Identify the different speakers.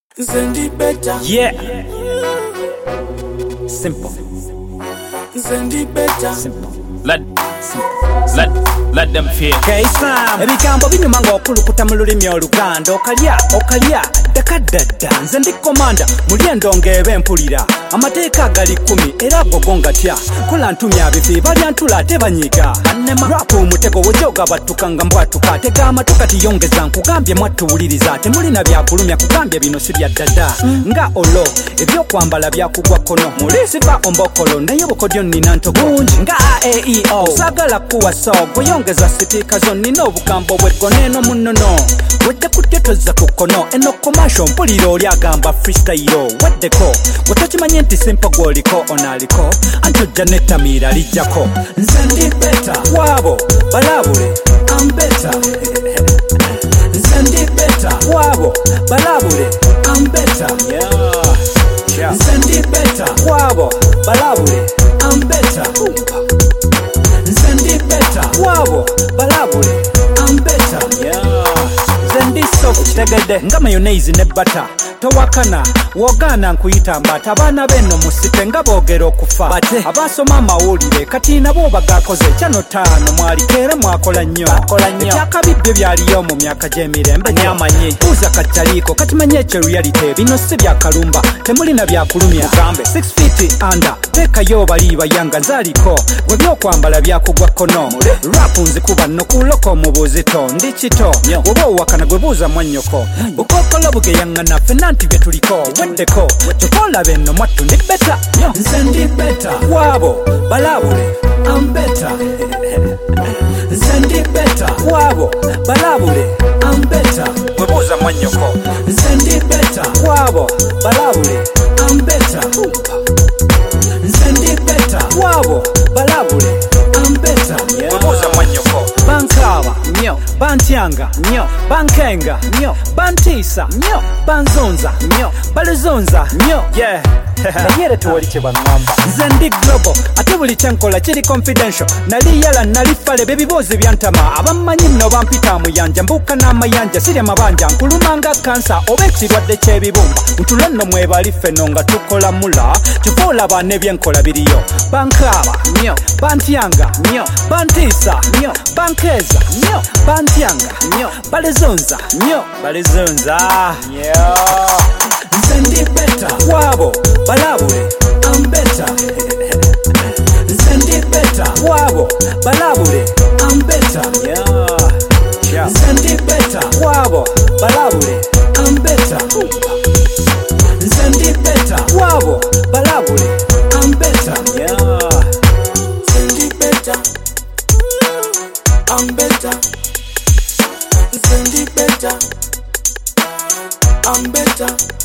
Speaker 1: Zendi better.
Speaker 2: Yeah. Simple.
Speaker 1: Zendi better.
Speaker 2: Simple. Let them feel.
Speaker 3: Okay, Sam. Ebigambo binyuma ng'okulukuta mu lulimi Oluganda. Okalya, dakadada. Nze ndi komanda, mulyendo ng'ebe mpulira. Amateeka gali 10 era gogo ngatya. Kola ntumya abifi balya ntula ate banyiga. Rap umutego wojoga batukanga mbwatuka. Tega amatuka tiyongeza nkugambye mwatuwuliriza. Temulina byakulumya kugambye bino si bya dada. Nga olo, ebyokwambala byakugwa kono. Mulisiva ombokolo naye bukodyo nina ntobungi. Nga AEO, sagala kuwa sogo yongeza sipika zo nina obugambo bwegoneno munono. Wedde kutya toza kukono eno commercial mpulira oli agamba freestyle weddeko wetokimanye nti simple gwoliko onaliko antojja netamira lijjako nze ndi beta wabo balabule I'm better nze ndi beta wabo balabule I'm better nze ndi beta wabo balabule I'm better nze ndi beta wabo balabule I'm better Zendi soft tegede nga mayonnaise ne butter towakana wogana nkuyita mbata abaana beno musite nga boogera okufa abasoma amawulire kati nabo bagakoze kyano taano mwalikere mwakola nnyo ebyakabibbe byaliyo mu myaka gy'emirembe nyamanyi buuza kacaliko kati manye ekyo reality bino si byakalumba temulina byakulumya gambe 6 feet under tekayo bali bayanga nzaliko bwe byokwambala byakugwa kono rap nzikuba nokuloko mu buzito ndi kito oba owakana gwe buuza mwannyoko bukokola bugeyangana fena nti bye tuliko weddeko kyokola beno mwattu ndi beta nze ndi beta wabo balabule I'm better nze ndi beta wabo balabule I'm better gwe buuza mwannyoko nze ndi beta wabo balabule I'm better nze ndi beta wabo balabule I'm better gwe buuza mwannyoko bankaba nnyo bantyanga nnyo bankenga nnyo bantiisa nnyo banzonza nnyo balizonza nnyo yeah nayere tuwali kye baŋŋamba nze ndi global ate buli kyenkola kiri confidential nali yala nali fale b'ebibuuzi byantama abammanyi nno bampita muyanja mbuuka n'amayanja sirya mabanja nkulumanga kansa oba ekirwadde ky'ebibumba ntule nno mwebali ffenno nga tukola mula kyova olaba n'ebyenkola biriyo bankaba nnyo bantyanga nnyo bantiisa nnyo bankeeza nnyo bantyanga nnyo balizonza nnyo balizonza nze ndi beta wabo balabule I'm better nze ndi beta wabo balabule I'm better nze ndi beta wabo balabule I'm better nze ndi beta wabo balabule I'm better
Speaker 1: Nze ndi better. I'm better. Nze ndi better. I'm better.